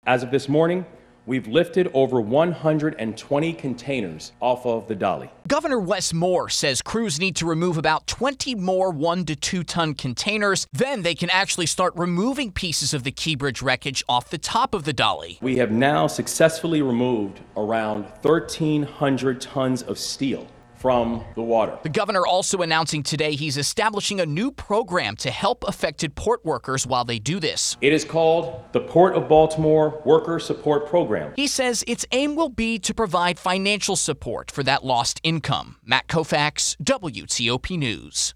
As of this morning, we've lifted over 120 containers off of the Dali. Governor Wes Moore says crews need to remove about 20 more 1 to 2 ton containers. Then they can actually start removing pieces of the Key Bridge wreckage off the top of the Dali. We have now successfully removed around 1,300 tons of steel from the water. The governor also announcing today he's establishing a new program to help affected port workers while they do this. It is called the Port of Baltimore Worker Support Program. He says its aim will be to provide financial support for that lost income. Matt Koufax, WTOP News.